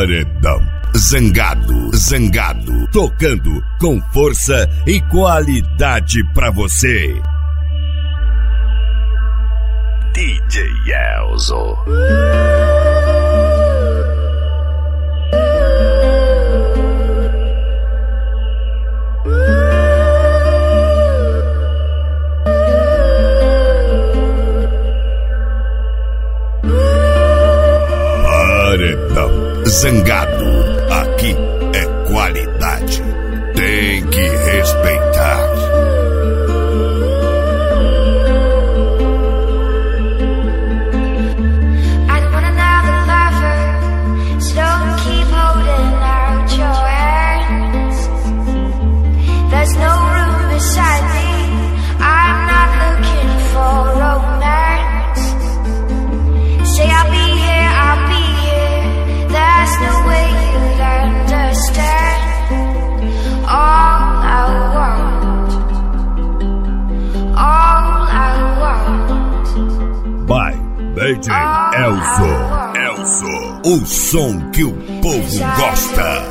Paredão Zangado, tocando com força e qualidade pra você. DJ Elzo. Paredão Zangado, aqui é qualidade, tem que respeitar. DJ Elzo, o som que o povo gosta.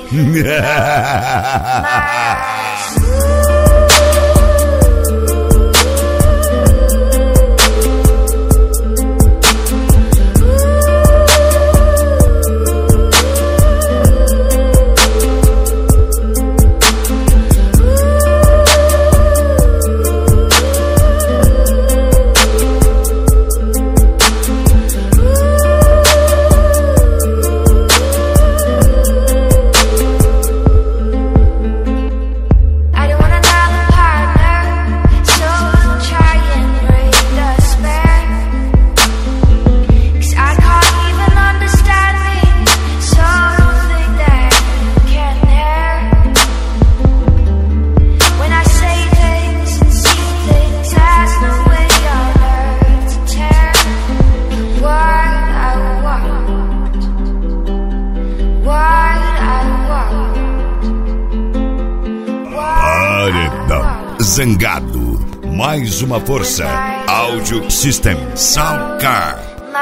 Zangado, mais uma força. Audio System Soundcar.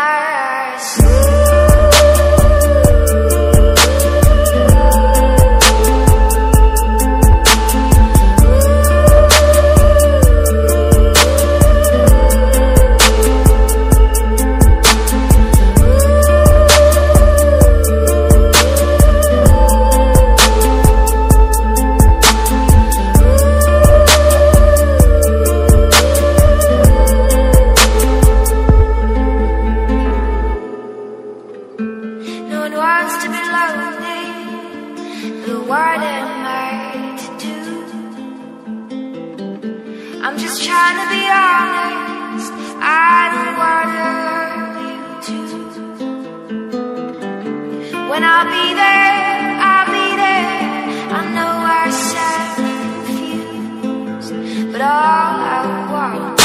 I'm just trying to be honest. I don't want you to. When I'll be there, I'll be there. I know I sound confused, but all I want,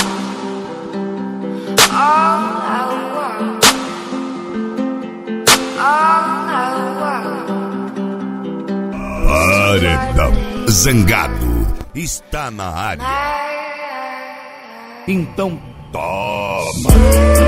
Paredão Zangado está na área. Então toma!